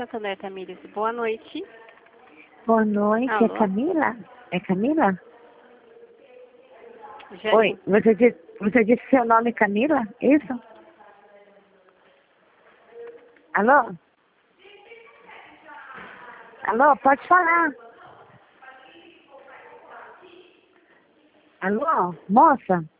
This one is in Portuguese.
Santander, Tamires. Boa noite. Boa noite, Alô? é Camila? É Camila? Já... Oi, você disse seu nome Camila? Isso? Alô? Alô, pode falar. Alô, moça?